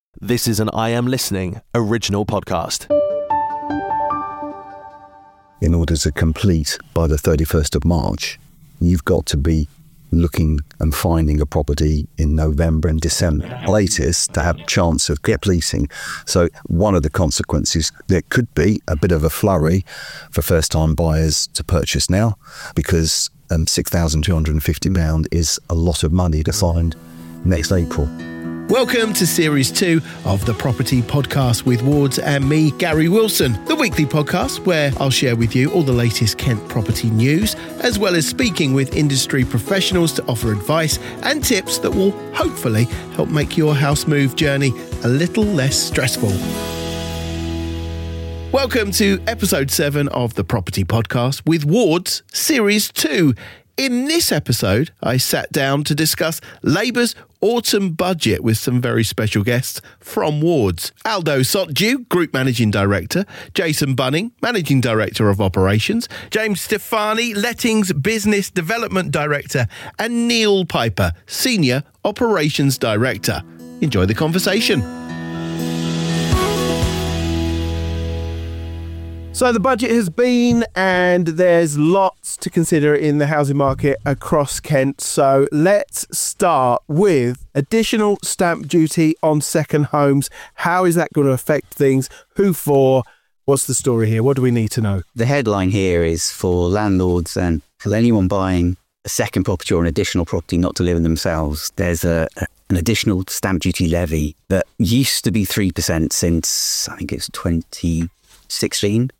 This is an I Am Listening original podcast. In order to complete by the 31st of March, you've got to be looking and finding a property in November and December latest to have a chance of completing. So one of the consequences, there could be a bit of a flurry for first-time buyers to purchase now, because £6,250 is a lot of money to find next April. Welcome to Series 2 of the Property Podcast with Wards and me, Gary Wilson, the weekly podcast where I'll share with you all the latest Kent property news, as well as speaking with industry professionals to offer advice and tips that will hopefully help make your house move journey a little less stressful. Welcome to episode 7 of the Property Podcast with Wards, Series 2. In this episode, I sat down to discuss Labour's autumn budget with some very special guests from Wards. Aldo Sotju, Group Managing Director, Jason Bunning, Managing Director of Operations, James Stefani, Lettings Business Development Director, and Neil Piper, Senior Operations Director. Enjoy the conversation. So the budget has been, and there's lots to consider in the housing market across Kent. So let's start with additional stamp duty on second homes. How is that going to affect things? Who for? What's the story here? What do we need to know? The headline here is for landlords and for anyone buying a second property or an additional property not to live in themselves. There's an additional stamp duty levy that used to be 3% since, I think it's 2016.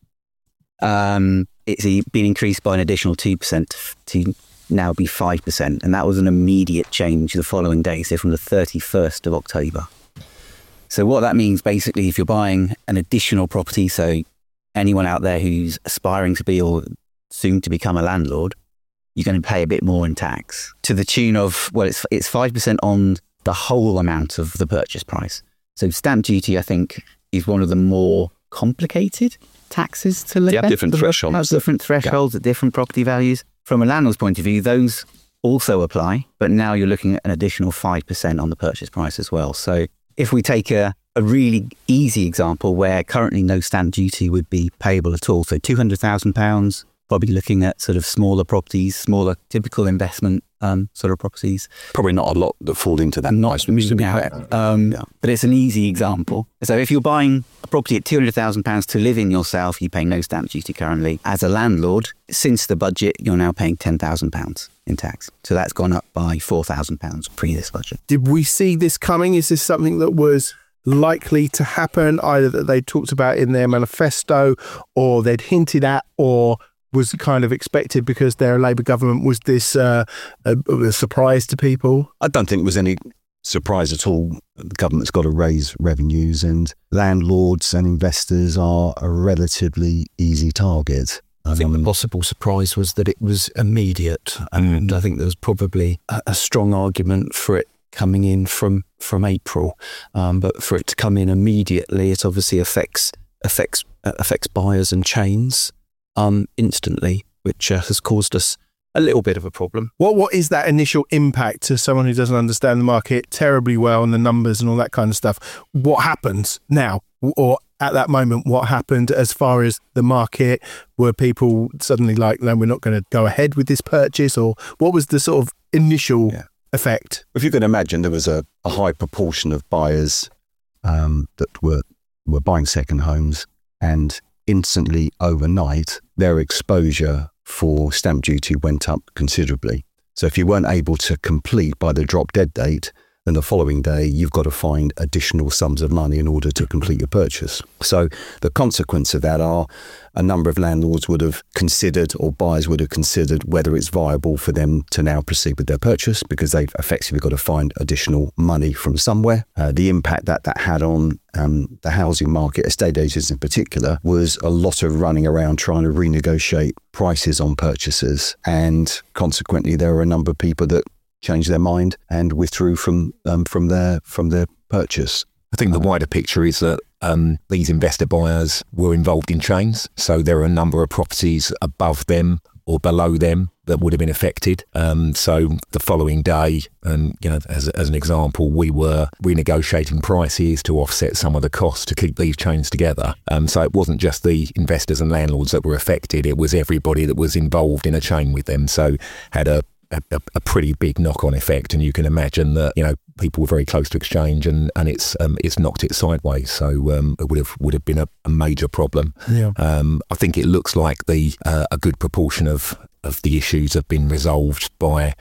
It's been increased by an additional 2% to now be 5%. And that was an immediate change the following day, so from the 31st of October. So what that means, basically, if you're buying an additional property, so anyone out there who's aspiring to be or soon to become a landlord, you're going to pay a bit more in tax to the tune of, well, it's 5% on the whole amount of the purchase price. So stamp duty, I think, is one of the more complicated taxes to live. Yeah, different thresholds. Has different thresholds at different property values. From a landlord's point of view, those also apply, but now you're looking at an additional 5% on the purchase price as well. So if we take a really easy example where currently no stamp duty would be payable at all, so £200,000, probably looking at sort of smaller properties, smaller typical investment sort of properties. Probably not a lot that fall into that. But it's an easy example. So if you're buying a property at £200,000 to live in yourself, you pay no stamp duty currently. As a landlord, since the budget, you're now paying £10,000 in tax. So that's gone up by £4,000 pre this budget. Did we see this coming? Is this something that was likely to happen, either that they talked about in their manifesto or they'd hinted at, or was kind of expected because they're a Labour government? Was this a surprise to people? I don't think it was any surprise at all. The government's got to raise revenues, and landlords and investors are a relatively easy target. I think the possible surprise was that it was immediate, and I think there was probably a strong argument for it coming in from April, but for it to come in immediately, it obviously affects buyers and chains instantly, which has caused us a little bit of a problem. What is that initial impact to someone who doesn't understand the market terribly well and the numbers and all that kind of stuff? What happens now, or at that moment, what happened as far as the market? Were people suddenly like, no, we're not going to go ahead with this purchase? Or what was the sort of initial effect? If you can imagine, there was a high proportion of buyers that were buying second homes, and instantly overnight, their exposure for stamp duty went up considerably. So if you weren't able to complete by the drop dead date, then the following day you've got to find additional sums of money in order to complete your purchase. So the consequence of that are a number of landlords would have considered, or buyers would have considered, whether it's viable for them to now proceed with their purchase, because they've effectively got to find additional money from somewhere. The impact that had on the housing market, estate agents in particular, was a lot of running around trying to renegotiate prices on purchases, and consequently there were a number of people that changed their mind and withdrew from their purchase. I think the wider picture is that these investor buyers were involved in chains. So there are a number of properties above them or below them that would have been affected. So the following day, and as an example, we were renegotiating prices to offset some of the costs to keep these chains together. So it wasn't just the investors and landlords that were affected, it was everybody that was involved in a chain with them. So had a pretty big knock-on effect, and you can imagine that people were very close to exchange, and it's knocked it sideways. So it would have been a major problem. Yeah. I think it looks like a good proportion of the issues have been resolved by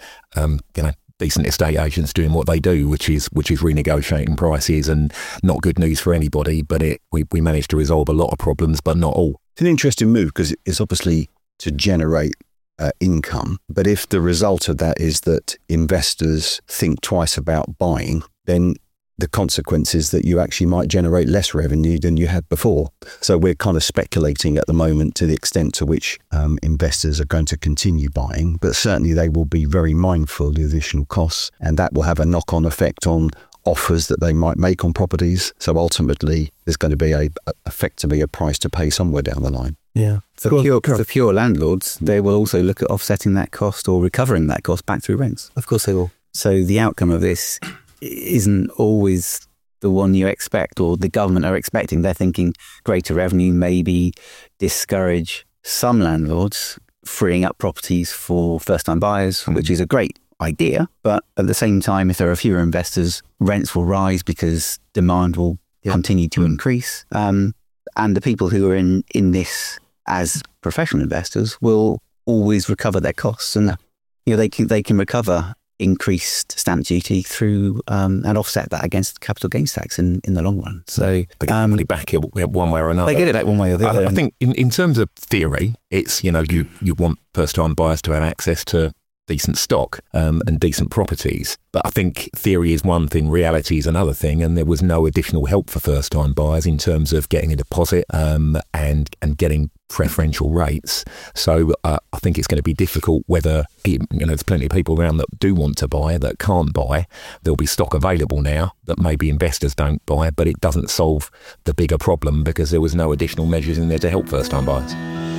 decent estate agents doing what they do, which is renegotiating prices, and not good news for anybody. But we managed to resolve a lot of problems, but not all. It's an interesting move because it's obviously to generate income. But if the result of that is that investors think twice about buying, then the consequence is that you actually might generate less revenue than you had before. So we're kind of speculating at the moment to the extent to which investors are going to continue buying, but certainly they will be very mindful of the additional costs, and that will have a knock-on effect on offers that they might make on properties. So ultimately, there's going to be effectively a price to pay somewhere down the line. Yeah. For pure landlords, they will also look at offsetting that cost or recovering that cost back through rents. Of course they will. So the outcome of this isn't always the one you expect or the government are expecting. They're thinking greater revenue, maybe discourage some landlords, freeing up properties for first-time buyers, which is a great idea. But at the same time, if there are fewer investors, rents will rise because demand will continue to increase. And the people who are in this as professional investors will always recover their costs, and they can recover increased stamp duty through and offset that against capital gains tax in the long run. So they get back it one way or another. They get it back one way or the other. I think in terms of theory, it's you want first-time buyers to have access to decent stock and decent properties. But I think theory is one thing, reality is another thing, and there was no additional help for first-time buyers in terms of getting a deposit and getting preferential rates. So I think it's going to be difficult whether, there's plenty of people around that do want to buy, that can't buy. There'll be stock available now that maybe investors don't buy, but it doesn't solve the bigger problem because there was no additional measures in there to help first-time buyers.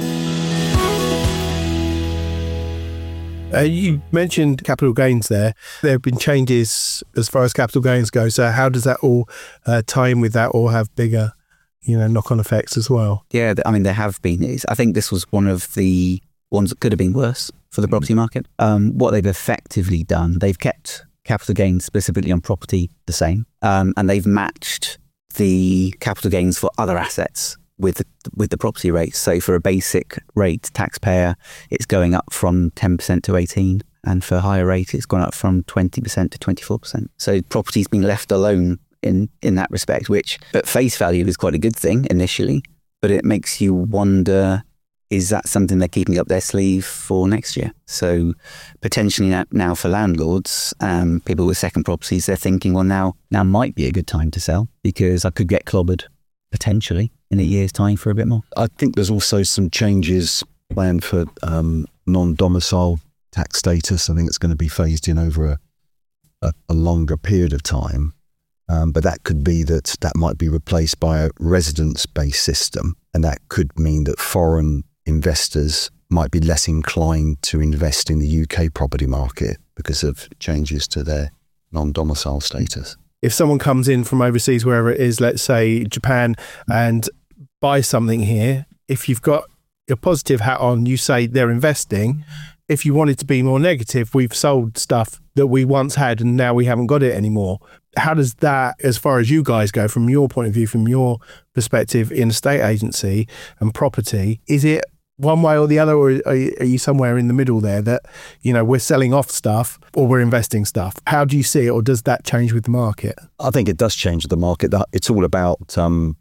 You mentioned capital gains there. There have been changes as far as capital gains go. So how does that all tie in with that, or have bigger, knock-on effects as well? Yeah, there have been. I think this was one of the ones that could have been worse for the property market. What they've effectively done, they've kept capital gains specifically on property the same, and they've matched the capital gains for other assets with the property rates. So for a basic rate taxpayer, it's going up from 10% to 18%, and for a higher rate, it's gone up from 20% to 24%. So property's been left alone in that respect, which at face value is quite a good thing initially, but it makes you wonder, is that something they're keeping up their sleeve for next year? So potentially now for landlords, people with second properties, they're thinking, well, now might be a good time to sell because I could get clobbered potentially in a year's time for a bit more. I think there's also some changes planned for non-domicile tax status. I think it's going to be phased in over a longer period of time. But that could be that might be replaced by a residence-based system. And that could mean that foreign investors might be less inclined to invest in the UK property market because of changes to their non-domicile status. If someone comes in from overseas, wherever it is, let's say Japan, and buys something here, if you've got your positive hat on, you say they're investing. If you wanted to be more negative, we've sold stuff that we once had and now we haven't got it anymore. How does that, as far as you guys go, from your point of view, from your perspective in estate agency and property, is it one way or the other, or are you somewhere in the middle there that, we're selling off stuff or we're investing stuff? How do you see it, or does that change with the market? I think it does change the market. It's all about,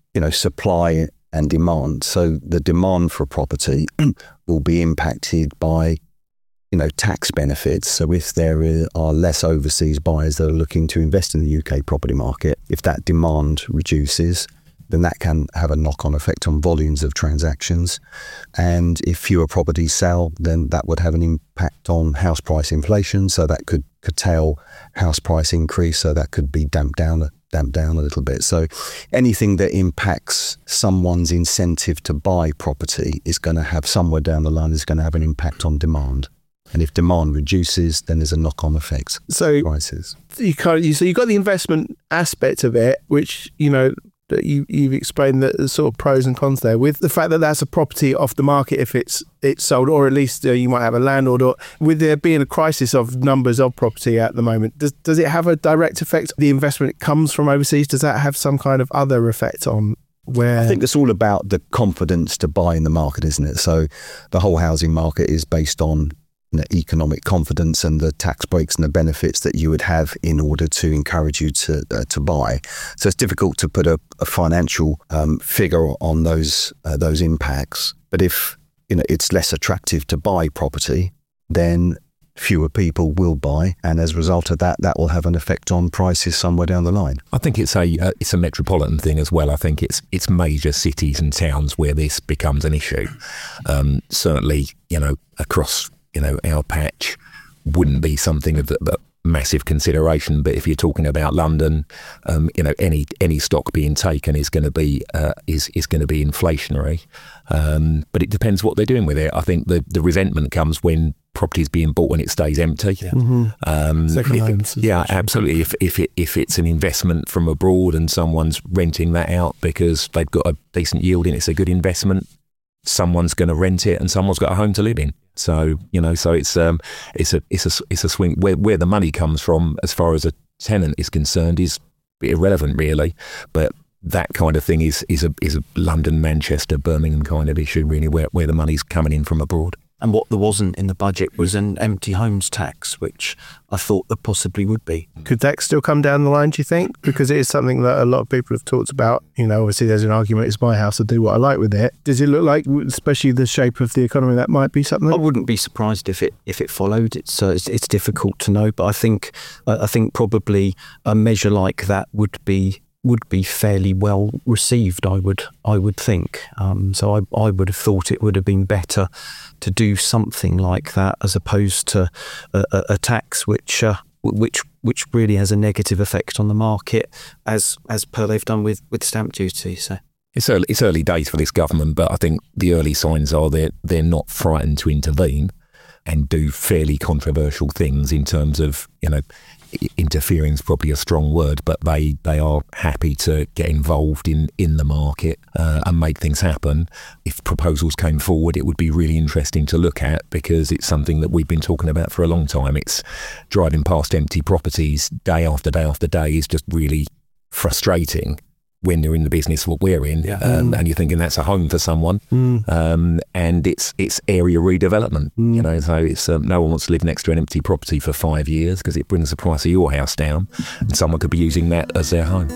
supply and demand. So the demand for property will be impacted by, tax benefits. So if there are less overseas buyers that are looking to invest in the UK property market, if that demand reduces, then that can have a knock-on effect on volumes of transactions. And if fewer properties sell, then that would have an impact on house price inflation. So that could curtail house price increase, so that could be damped down a little bit. So anything that impacts someone's incentive to buy property is going to have, somewhere down the line, is going to have an impact on demand. And if demand reduces, then there's a knock-on effect. So prices. You've got the investment aspect of it, which, that you've explained the sort of pros and cons there, with the fact that that's a property off the market if it's sold, or at least you might have a landlord, or with there being a crisis of numbers of property at the moment, does it have a direct effect? The investment comes from overseas, does that have some kind of other effect on where? I think it's all about the confidence to buy in the market, isn't it? So the whole housing market is based on economic confidence and the tax breaks and the benefits that you would have in order to encourage you to buy. So it's difficult to put a financial figure on those impacts. But if it's less attractive to buy property, then fewer people will buy, and as a result of that will have an effect on prices somewhere down the line. I think it's a metropolitan thing as well. I think it's major cities and towns where this becomes an issue. Certainly, across our patch wouldn't be something of the massive consideration. But if you're talking about London, any stock being taken is going to be inflationary. But it depends what they're doing with it. I think the resentment comes when property's being bought and it stays empty. Yeah. Second homes. Yeah, absolutely. If it's an investment from abroad and someone's renting that out because they've got a decent yield in it, it's a good investment. Someone's going to rent it and someone's got a home to live in. So, so it's a swing where the money comes from as far as a tenant is concerned is irrelevant really. But that kind of thing is a London, Manchester, Birmingham kind of issue really, where the money's coming in from abroad. And what there wasn't in the budget was an empty homes tax, which I thought there possibly would be. Could that still come down the line, do you think? Because it is something that a lot of people have talked about. Obviously there's an argument, it's my house, I do what I like with it. Does it look like, especially the shape of the economy, that might be something? I wouldn't be surprised if it followed. It's difficult to know, but I think probably a measure like that would be fairly well received, I would think. So I would have thought it would have been better to do something like that as opposed to a tax which really has a negative effect on the market, as per they've done with stamp duty. So it's early days for this government, but I think the early signs are that they're not frightened to intervene and do fairly controversial things in terms of, interfering is probably a strong word, but they are happy to get involved in the market and make things happen. If proposals came forward, it would be really interesting to look at, because it's something that we've been talking about for a long time. It's driving past empty properties day after day after day is just really frustrating when you're in the business what we're in, and you're thinking that's a home for someone, and it's area redevelopment. So it's no one wants to live next to an empty property for 5 years because it brings the price of your house down, and someone could be using that as their home.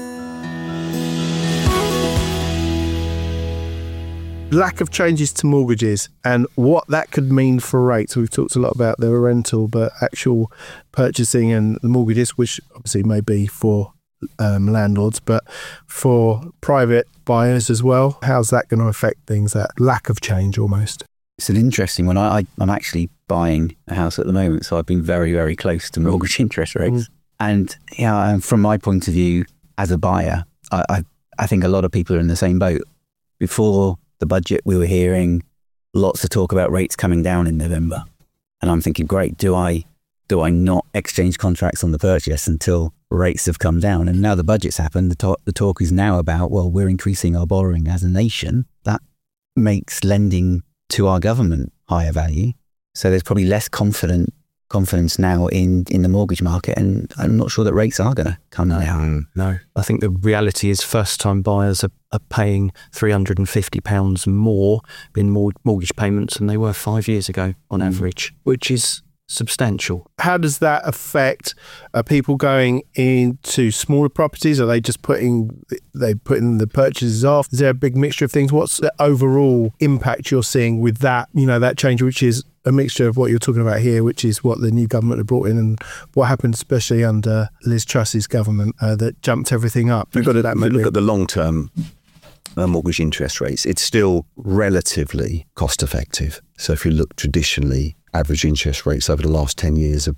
Lack of changes to mortgages and what that could mean for rates. We've talked a lot about the rental, but actual purchasing and the mortgages, which obviously may be for landlords, but for private buyers as well. How's that going to affect things, that lack of change almost? It's an interesting one. I'm actually buying a house at the moment, so I've been very, very close to mortgage interest rates. And from my point of view as a buyer, I think a lot of people are in the same boat. Before the budget, we were hearing lots of talk about rates coming down in November. And I'm thinking, great, do I not exchange contracts on the purchase until rates have come down? And now the budget's happened. The talk is now about, well, we're increasing our borrowing as a nation. That makes lending to our government higher value. So there's probably less confidence now in the mortgage market, and I'm not sure that rates are going to come down. No, I think the reality is first-time buyers are paying £350 more in mortgage payments than they were 5 years ago on average, which is substantial. How does that affect people going into smaller properties? Are they just putting the purchases off? Is there a big mixture of things? What's the overall impact you're seeing with that, that change, which is a mixture of what you're talking about here, which is what the new government have brought in and what happened especially under Liz Truss's government that jumped everything up? If you look at the long-term mortgage interest rates, it's still relatively cost-effective. So if you look traditionally, average interest rates over the last 10 years have been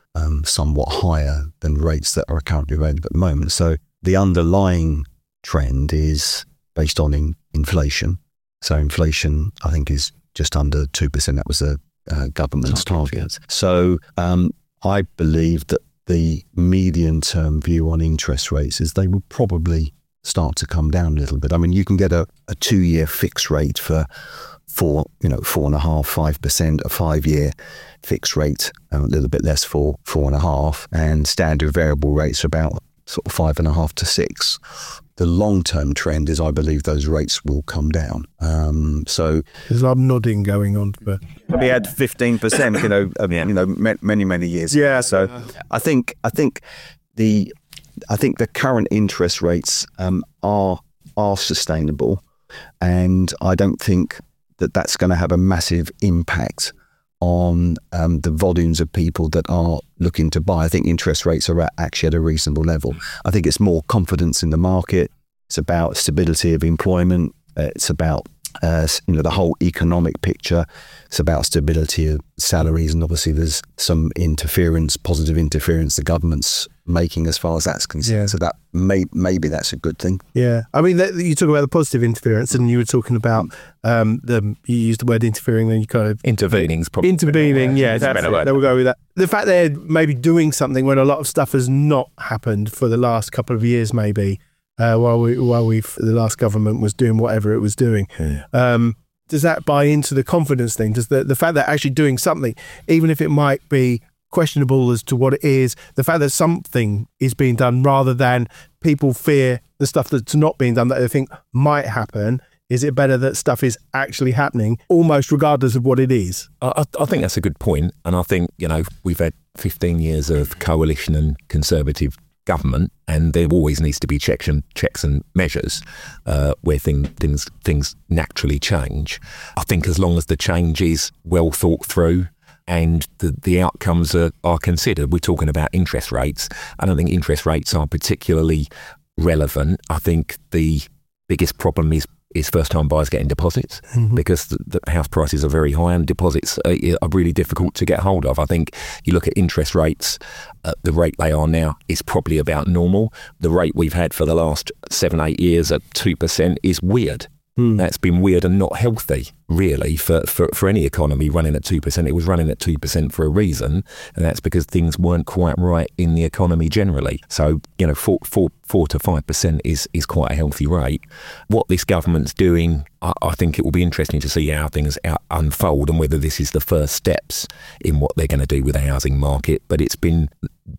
somewhat higher than rates that are currently available at the moment. So the underlying trend is based on inflation. So inflation, I think, is just under 2%. That was the government's target. So I believe that the medium-term view on interest rates is they will probably start to come down a little bit. I mean, you can get a 2-year fixed rate for 4.5%, 5%, a 5-year fixed rate, a little bit less for 4.5%, and standard variable rates are about sort of 5.5 to 6. The long-term trend is, I believe, those rates will come down. So there's a lot of nodding going on. But we had 15%, many years. Yeah. So I think the current interest rates are sustainable, and I don't think that that's going to have a massive impact on the volumes of people that are looking to buy. I think interest rates are actually at a reasonable level. I think it's more confidence in the market. It's about stability of employment. It's about the whole economic picture. It's about stability of salaries, and obviously there's some positive interference the government's making as far as that's concerned. Yeah. So that maybe that's a good thing. Yeah, I mean, you talk about the positive interference, and you were talking about you used the word interfering, then you kind of intervening. Yeah, that's it. We'll go with that. The fact they're maybe doing something when a lot of stuff has not happened for the last couple of years, maybe. While the last government was doing whatever it was doing. Yeah. Does that buy into the confidence thing? Does the fact that actually doing something, even if it might be questionable as to what it is, the fact that something is being done rather than people fear the stuff that's not being done that they think might happen, is it better that stuff is actually happening almost regardless of what it is? I think that's a good point. And I think, we've had 15 years of coalition and Conservative government, and there always needs to be checks and measures where things naturally change. I think as long as the change is well thought through and the outcomes are considered, we're talking about interest rates. I don't think interest rates are particularly relevant. I think the biggest problem is first-time buyers getting deposits, because the house prices are very high and deposits are really difficult to get hold of. I think you look at interest rates, the rate they are now is probably about normal. The rate we've had for the last 7-8 years at 2% is weird. That's been weird and not healthy, really, for any economy running at 2%. It was running at 2% for a reason, and that's because things weren't quite right in the economy generally. So, 4 to 5% is quite a healthy rate. What this government's doing, I think it will be interesting to see how things unfold and whether this is the first steps in what they're going to do with the housing market. But it's been,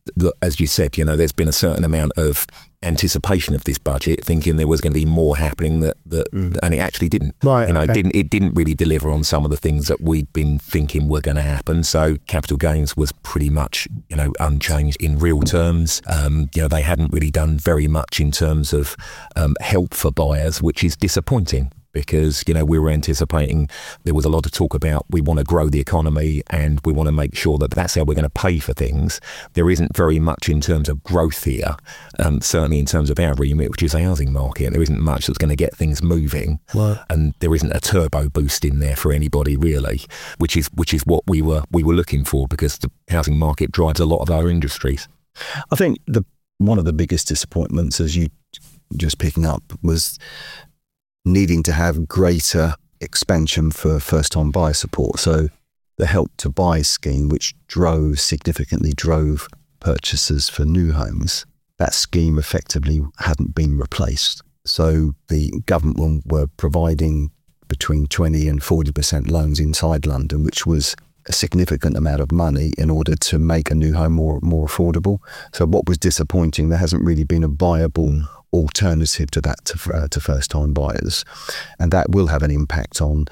as you said, there's been a certain amount of anticipation of this budget, thinking there was going to be more happening and it actually didn't. Right. It didn't really deliver on some of the things that we'd been thinking were going to happen. So capital gains was pretty much unchanged in real terms. They hadn't really done very much in terms of help for buyers, which is disappointing. Because, we were anticipating, there was a lot of talk about we want to grow the economy and we want to make sure that that's how we're going to pay for things. There isn't very much in terms of growth here, certainly in terms of our remit, which is the housing market. There isn't much that's going to get things moving. What? And there isn't a turbo boost in there for anybody, really, which is what we were looking for, because the housing market drives a lot of our industries. I think one of the biggest disappointments, as you just picking up, was needing to have greater expansion for first-time buyer support. So the Help to Buy scheme, which significantly drove purchases for new homes, that scheme effectively hadn't been replaced. So the government were providing between 20 and 40% loans inside London, which was a significant amount of money in order to make a new home more affordable. So what was disappointing, there hasn't really been a viable alternative to that to first-time buyers, and that will have an impact on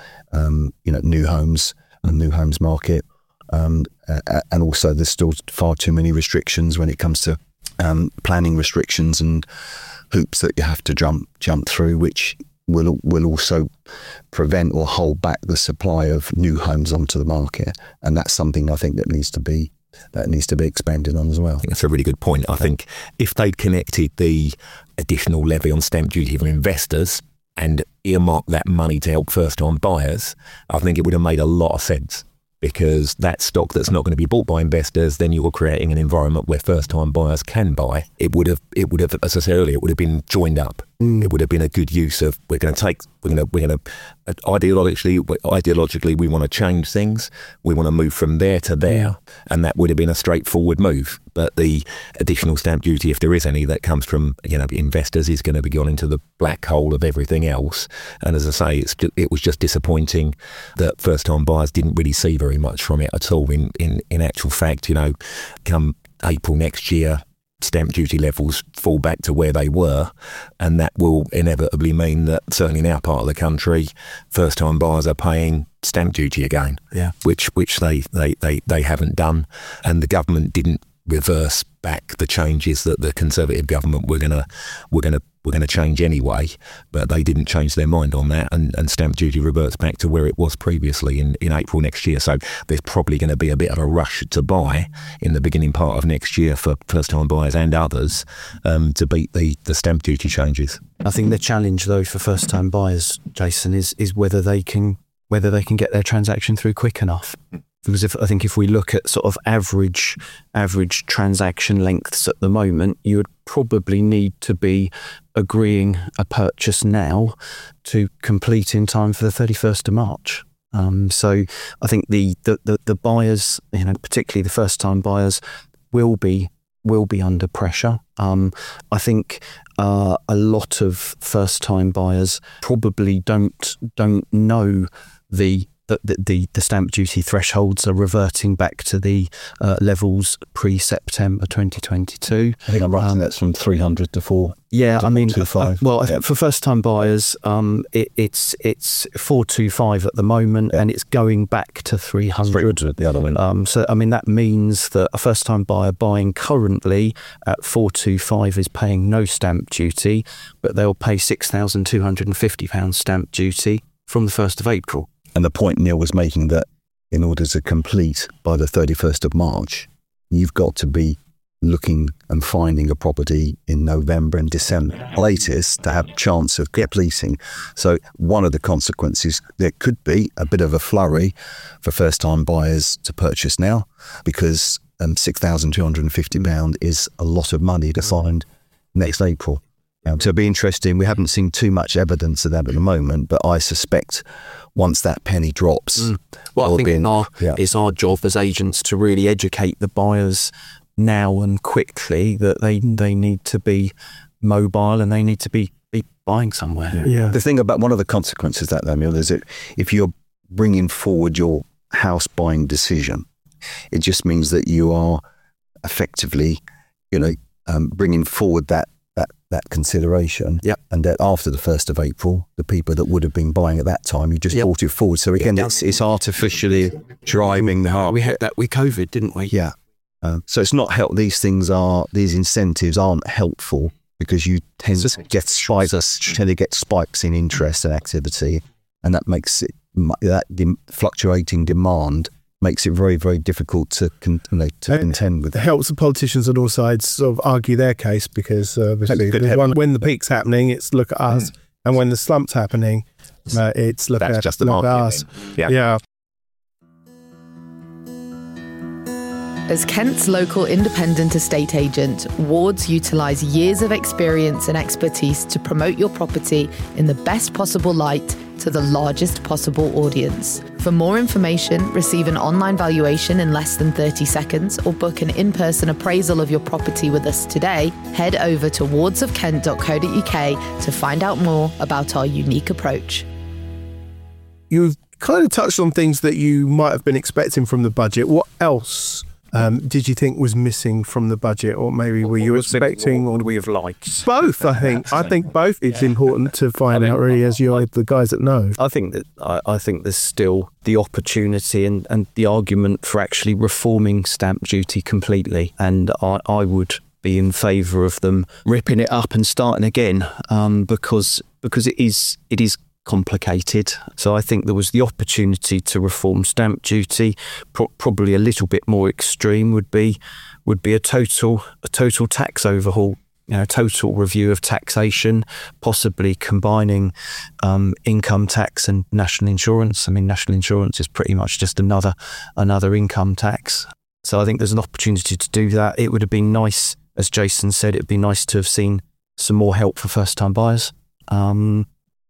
new homes and new homes market, and also there's still far too many restrictions when it comes to planning restrictions and hoops that you have to jump through, which will also prevent or hold back the supply of new homes onto the market, and that's something I think that needs to be expanded on as well. I think that's a really good point. I think if they'd connected the additional levy on stamp duty for investors and earmarked that money to help first-time buyers, I think it would have made a lot of sense. because that stock that's not going to be bought by investors, then you're creating an environment where first-time buyers can buy. It would have, as I said earlier, it would have been joined up. It would have been a good use of, ideologically, we want to change things. We want to move from there to there. And that would have been a straightforward move. But the additional stamp duty, if there is any, that comes from, investors, is going to be gone into the black hole of everything else. And as I say, it was just disappointing that first-time buyers didn't really see very much from it at all. In actual fact, come April next year, stamp duty levels fall back to where they were, and that will inevitably mean that certainly in our part of the country, first-time buyers are paying stamp duty again, which they haven't done, and the government didn't reverse back the changes that the Conservative government were going to change anyway, but they didn't change their mind on that, and stamp duty reverts back to where it was previously in April next year. So there's probably going to be a bit of a rush to buy in the beginning part of next year for first-time buyers and others to beat the stamp duty changes. I think the challenge, though, for first-time buyers, Jason, is whether they can get their transaction through quick enough. Because if we look at sort of average transaction lengths at the moment, you would probably need to be agreeing a purchase now to complete in time for the 31st of March. So I think the buyers, particularly the first-time buyers, will be under pressure. I think a lot of first-time buyers probably don't know the stamp duty thresholds are reverting back to the levels pre-September 2022. I think I'm right, that's from 300 to 4. Yeah, I mean, 425. For first-time buyers, it's 425 at the moment, and it's going back to 300. 300 at the other one. So, I mean, that means that a first-time buyer buying currently at 425 is paying no stamp duty, but they'll pay £6,250 stamp duty from the 1st of April. And the point Neil was making, that in order to complete by the 31st of March, you've got to be looking and finding a property in November and December latest to have a chance of completing. So one of the consequences, there could be a bit of a flurry for first-time buyers to purchase now, because £6,250 is a lot of money to find next April. So it'll be interesting. We haven't seen too much evidence of that at the moment, but I suspect once that penny drops... Well, I think it's our job as agents to really educate the buyers now and quickly that they need to be mobile and they need to be buying somewhere. Yeah. The thing about one of the consequences of that, though, Neil, is that if you're bringing forward your house buying decision, it just means that you are effectively, bringing forward that consideration. Yep. And that after the 1st of April, the people that would have been buying at that time, you just brought it forward. So again, it's artificially driving the heart. We had that with COVID, didn't we? Yeah. So it's not help. These incentives aren't helpful, because you tend to get spikes in interest and activity, and that makes it, fluctuating demand makes it very, very difficult to contend with. It helps the politicians on all sides sort of argue their case, because obviously when the peak's happening, it's look at us, and when the slump's happening, it's look at us. Yeah. As Kent's local independent estate agent, Wards utilise years of experience and expertise to promote your property in the best possible light to the largest possible audience. For more information, receive an online valuation in less than 30 seconds, or book an in-person appraisal of your property with us today, head over to wardsofkent.co.uk to find out more about our unique approach. You've kind of touched on things that you might have been expecting from the budget. What else did you think was missing from the budget, or maybe were you expecting? Or would we have liked? Both, I think. I think both. It's important to find out, really, as you're the guys that know. I think there's still the opportunity and the argument for actually reforming stamp duty completely, and I would be in favour of them ripping it up and starting again, because it is complicated. So I think there was the opportunity to reform stamp duty. Probably a little bit more extreme would be a total tax overhaul. total review of taxation, possibly combining income tax and national insurance. I mean, national insurance is pretty much just another income tax. So I think there's an opportunity to do that. It would have been nice, as Jason said, it'd be nice to have seen some more help for first-time buyers. I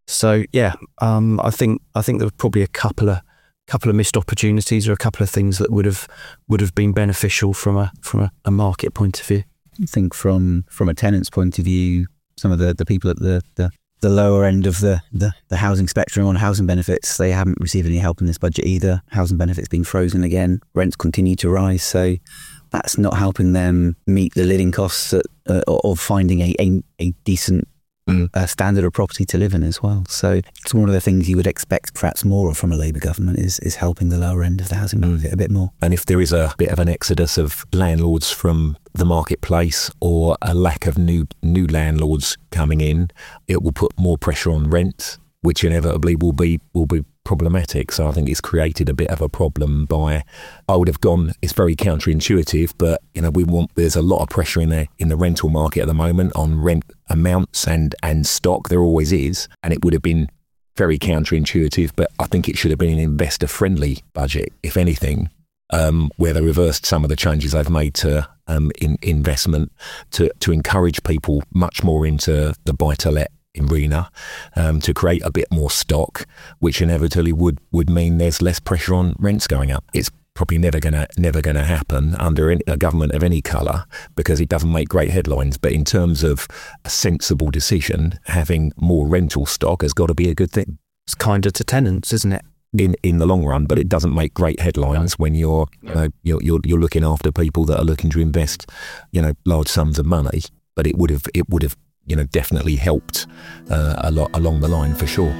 think there were probably a couple of missed opportunities, or a couple of things that would have been beneficial from a market point of view. I think from a tenant's point of view, some of the people at the lower end of the housing spectrum on housing benefits, they haven't received any help in this budget either. Housing benefits being frozen again, rents continue to rise, so that's not helping them meet the living costs of finding a decent standard of property to live in as well. So it's one of the things you would expect perhaps more from a Labour government is helping the lower end of the housing market a bit more. And if there is a bit of an exodus of landlords from the marketplace, or a lack of new landlords coming in, it will put more pressure on rent, which inevitably will be problematic. So I think it's created a bit of a problem by, I would have gone, it's very counterintuitive, but there's a lot of pressure in the rental market at the moment on rent amounts and stock. There always is, and it would have been very counterintuitive, but I think it should have been an investor friendly budget, if anything, where they reversed some of the changes they've made to investment to encourage people much more into the buy-to-let arena, to create a bit more stock, which inevitably would mean there's less pressure on rents going up. It's probably never gonna happen under a government of any colour, because it doesn't make great headlines. But in terms of a sensible decision, having more rental stock has got to be a good thing. It's kinder to tenants, isn't it? In the long run, but it doesn't make great headlines when you're looking after people that are looking to invest, large sums of money. But it would have definitely helped a lot along the line for sure.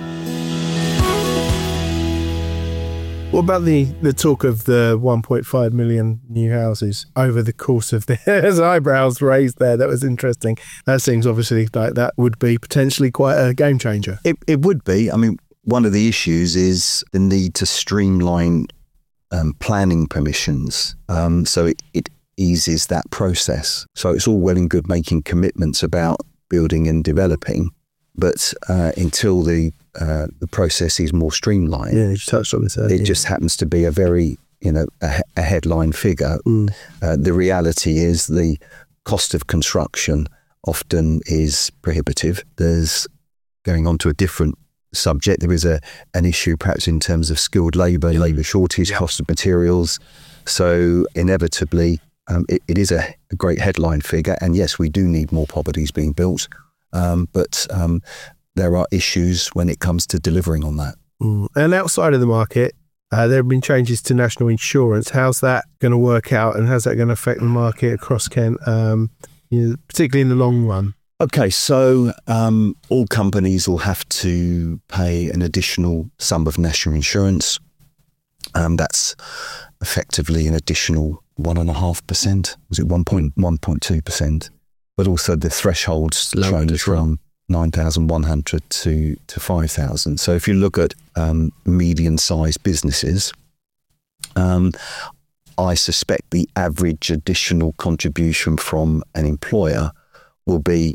What about the talk of the 1.5 million new houses over the course of there's eyebrows raised there? That was interesting. That seems obviously like that would be potentially quite a game changer. It would be. I mean, one of the issues is the need to streamline planning permissions, so it eases that process. So it's all well and good making commitments about building and developing, but until the process is more streamlined, you touched on this earlier. It just happens to be a very a headline figure. The reality is the cost of construction often is prohibitive. There's, going on to a different subject, there is an issue perhaps in terms of skilled labour shortage, cost of materials. So inevitably, it is a great headline figure. And yes, we do need more properties being built, but there are issues when it comes to delivering on that. And outside of the market, there have been changes to national insurance. How's that going to work out, and how's that going to affect the market across Kent, particularly in the long run? Okay, so all companies will have to pay an additional sum of national insurance. That's effectively an additional 1.5%. Was it 1.2%? But also the thresholds changed from 9,100 to 5,000. So if you look at medium-sized businesses, I suspect the average additional contribution from an employer will be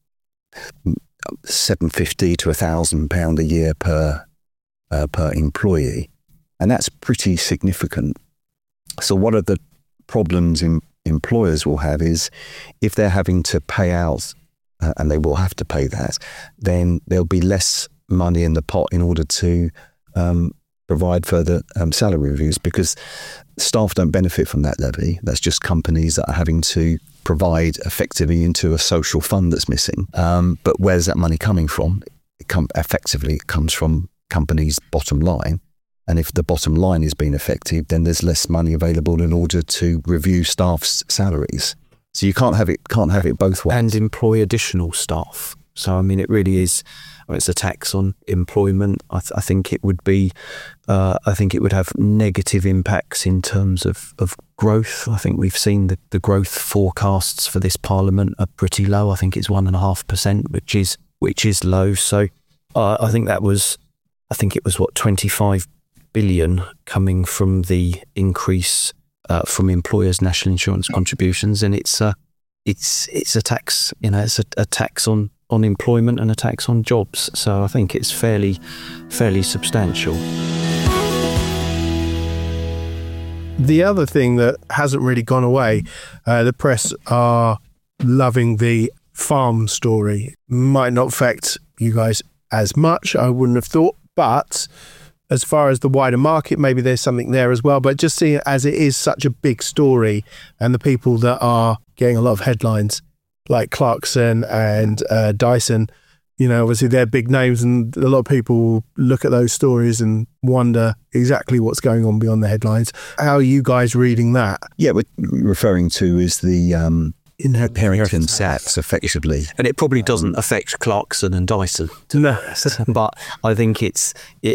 £750 to £1,000 a year per employee, and that's pretty significant. So what are the problems employers will have is if they're having to pay out, and they will have to pay that, then there'll be less money in the pot in order to provide further salary reviews, because staff don't benefit from that levy. That's just companies that are having to provide effectively into a social fund that's missing. But where's that money coming from? It comes from companies' bottom line. And if the bottom line is being affected, then there's less money available in order to review staff's salaries. So you can't have it both ways. And employ additional staff. So, I mean, it really is, it's a tax on employment. I think it would be, I think it would have negative impacts in terms of growth. I think we've seen the growth forecasts for this Parliament are pretty low. I think it's 1.5%, which is low. So I think it was 25 billion coming from the increase from employers' national insurance contributions, and it's it's a tax, it's a tax on employment and a tax on jobs. So I think it's fairly substantial. The other thing that hasn't really gone away, the press are loving the farm story. Might not affect you guys as much, I wouldn't have thought, but as far as the wider market, maybe there's something there as well. But just seeing it as it is such a big story, and the people that are getting a lot of headlines, like Clarkson and Dyson, obviously they're big names, and a lot of people look at those stories and wonder exactly what's going on beyond the headlines. How are you guys reading that? Yeah, what we're referring to is the inheritance tax, effectively. And it probably doesn't affect Clarkson and Dyson. No. But I think it's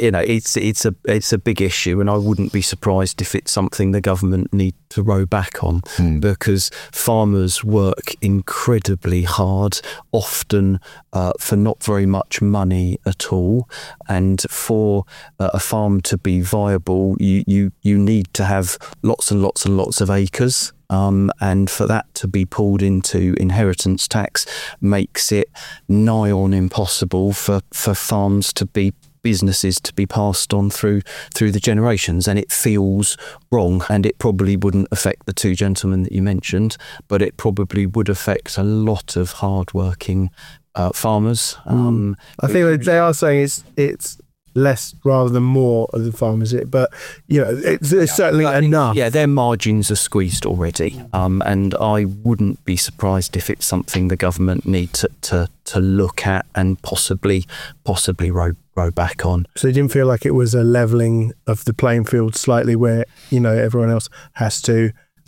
a big issue, and I wouldn't be surprised if it's something the government need to row back on, because farmers work incredibly hard, often for not very much money at all. And for a farm to be viable, you need to have lots and lots and lots of acres. And for that to be pulled into inheritance tax makes it nigh on impossible for farms to be businesses to be passed on through the generations, and it feels wrong. And it probably wouldn't affect the two gentlemen that you mentioned, but it probably would affect a lot of hard-working farmers. I think they are saying it's less rather than more of the farmers, but it's certainly enough. Yeah, their margins are squeezed already, and I wouldn't be surprised if it's something the government need to look at and possibly row back on. So you didn't feel like it was a levelling of the playing field slightly, where everyone else has to.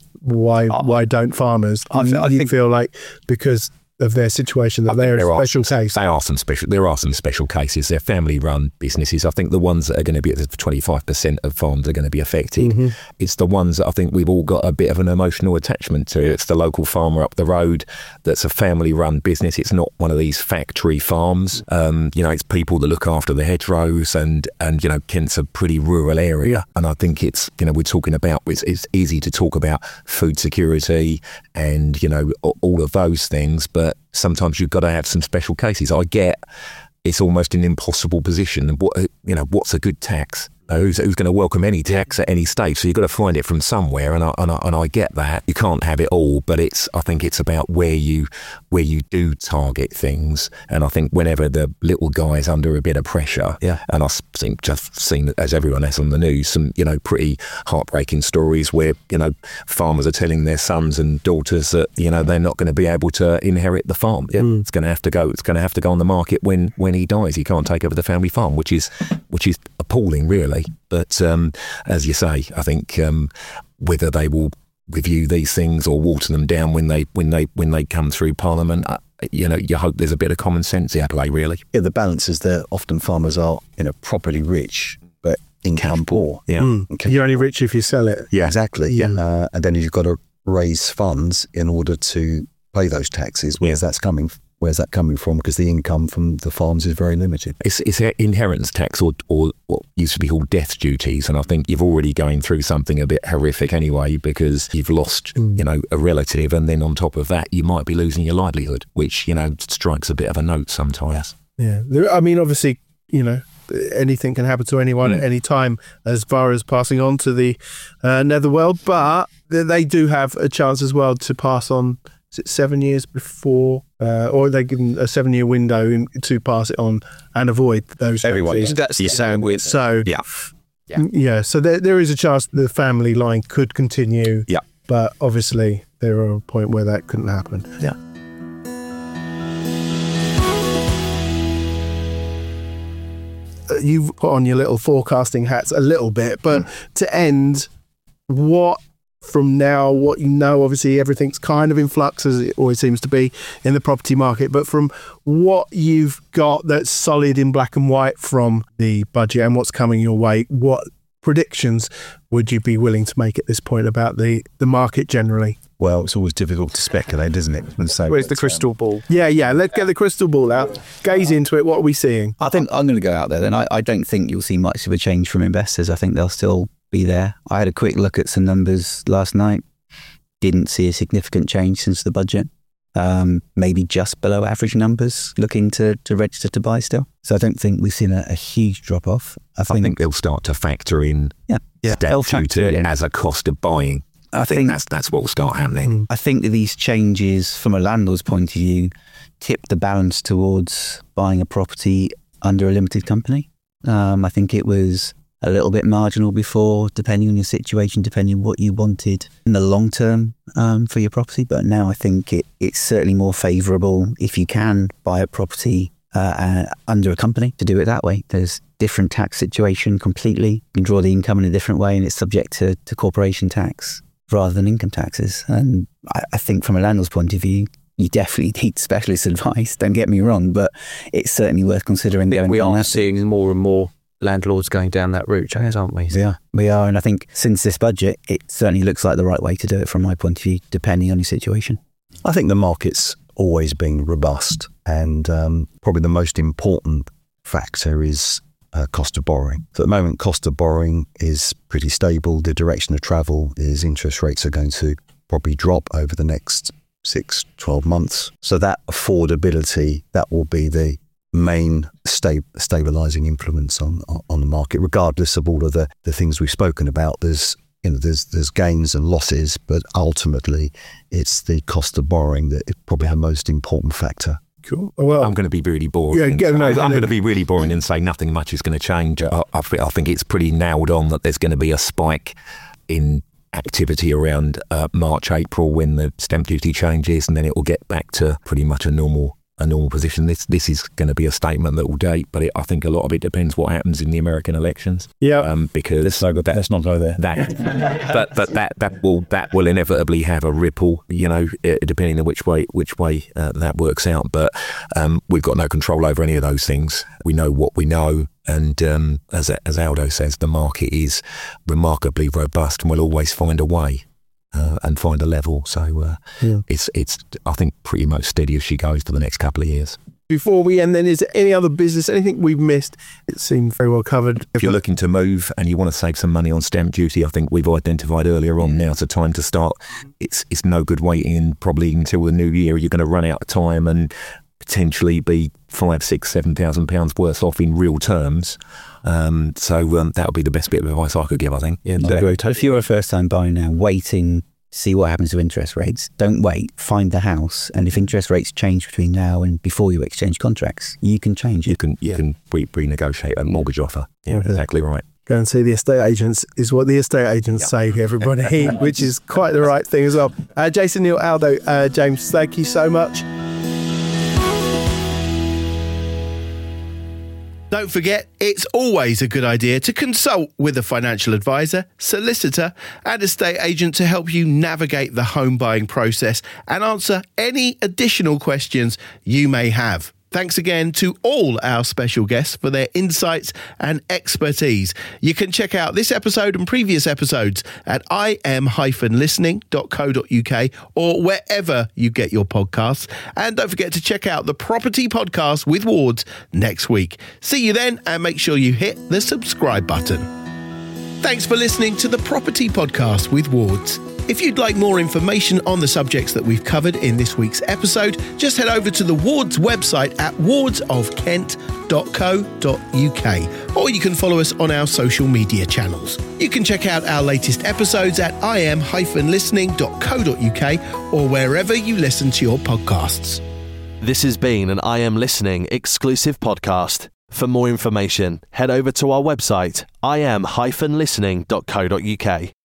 Why don't farmers? I think feel like because of their situation that they're a special case. There are some special cases. They're family-run businesses. I think the ones that are going to be at 25% of farms are going to be affected. Mm-hmm. It's the ones that I think we've all got a bit of an emotional attachment to. It's the local farmer up the road that's a family-run business. It's not one of these factory farms. It's people that look after the hedgerows, and Kent's a pretty rural area. And I think it's we're talking about it's easy to talk about food security and all of those things, but sometimes you've got to have some special cases. I get it's almost an impossible position. What's a good tax? Who's going to welcome any tax at any stage? So you've got to find it from somewhere, and I get that. You can't have it all, but I think it's about where you do target things. And I think whenever the little guy is under a bit of pressure, and I think just seen, as everyone has on the news, some pretty heartbreaking stories where farmers are telling their sons and daughters that they're not going to be able to inherit the farm. It's going to have to go. It's going to have to go on the market when he dies. He can't take over the family farm, which is appalling, really. But as you say, I think whether they will review these things or water them down when they come through Parliament, you hope there's a bit of common sense at play, really. Yeah, the balance is that often farmers are properly rich but income poor. Yeah, okay. You're only rich if you sell it. Yeah, exactly. Yeah, and then you've got to raise funds in order to pay those taxes. Where's that coming from? Because the income from the farms is very limited. It's inheritance tax or what used to be called death duties. And I think you're already going through something a bit horrific anyway, because you've lost, a relative. And then on top of that, you might be losing your livelihood, which, strikes a bit of a note sometimes. Yeah. I mean, obviously, anything can happen to anyone at any time as far as passing on to the netherworld. But they do have a chance as well to pass on. Is it 7 years before, or they give them a 7-year window to pass it on and avoid those? Everyone. That's the same with. So So there is a chance the family line could continue. Yeah, but obviously there are a point where that couldn't happen. Yeah. You've put on your little forecasting hats a little bit, but to end, what from now, what obviously everything's kind of in flux, as it always seems to be in the property market, but from what you've got that's solid in black and white from the budget and what's coming your way, what predictions would you be willing to make at this point about the market generally? Well, it's always difficult to speculate, isn't it? And so, where's the crystal ball? Yeah, let's get the crystal ball out. Gaze into it. What are we seeing? I think I'm going to go out there then. I don't think you'll see much of a change from investors. I think they'll still be there. I had a quick look at some numbers last night. Didn't see a significant change since the budget. maybe just below average numbers looking to register to buy still. So I don't think we've seen a huge drop off. I think they'll start to factor in stamp duty as a cost of buying. I think that's what will start happening. I think that these changes from a landlord's point of view tip the balance towards buying a property under a limited company. I think it was a little bit marginal before, depending on your situation, depending on what you wanted in the long term for your property. But now I think it's certainly more favourable if you can buy a property under a company to do it that way. There's different tax situation completely. You can draw the income in a different way and it's subject to corporation tax rather than income taxes. And I think from a landlord's point of view, you definitely need specialist advice, don't get me wrong, but it's certainly worth considering. We are seeing more and more landlords going down that route, aren't we? We are. And I think since this budget, it certainly looks like the right way to do it from my point of view, depending on your situation. I think the market's always been robust, and probably the most important factor is cost of borrowing. So at the moment, cost of borrowing is pretty stable. The direction of travel is interest rates are going to probably drop over the next 6-12 months. So that affordability, that will be the main stabilising influence on the market, regardless of all of the things we've spoken about. There's gains and losses, but ultimately it's the cost of borrowing that is probably the most important factor. Cool. Well, I'm going to be really boring. I'm going to be really boring and say nothing much is going to change. I think it's pretty nailed on that there's going to be a spike in activity around March, April when the stamp duty changes, and then it will get back to pretty much a normal position. This is going to be a statement that will date, but I think a lot of it depends what happens in the American elections. Yeah, because let's not go there. That will inevitably have a ripple. Depending on which way that works out. But we've got no control over any of those things. We know what we know. And as Aldo says, the market is remarkably robust and will always find a way and find a level. So it's I think pretty much steady as she goes for the next couple of years. Before we end then, is there any other business, anything we've missed? It seemed very well covered. If you're looking to move and you want to save some money on stamp duty, I think we've identified earlier on, now's the time to start. It's no good waiting probably until the new year. You're going to run out of time and potentially be £5,000, £6,000, £7,000 worse off in real terms. So that would be the best bit of advice I could give, I think. Yeah, if you're a first-time buyer now, waiting to see what happens to interest rates, don't wait. Find the house, and if interest rates change between now and before you exchange contracts, you can change. You can renegotiate a mortgage offer. Yeah, exactly right. Go and see the estate agents is what the estate agents say to everybody, which is quite the right thing as well. Jason, Neil, Aldo, James, thank you so much. Don't forget, it's always a good idea to consult with a financial advisor, solicitor, and estate agent to help you navigate the home buying process and answer any additional questions you may have. Thanks again to all our special guests for their insights and expertise. You can check out this episode and previous episodes at im-listening.co.uk or wherever you get your podcasts. And don't forget to check out the Property Podcast with Wards next week. See you then, and make sure you hit the subscribe button. Thanks for listening to the Property Podcast with Wards. If you'd like more information on the subjects that we've covered in this week's episode, just head over to the Wards website at wardsofkent.co.uk, or you can follow us on our social media channels. You can check out our latest episodes at im-listening.co.uk or wherever you listen to your podcasts. This has been an I Am Listening exclusive podcast. For more information, head over to our website, im-listening.co.uk.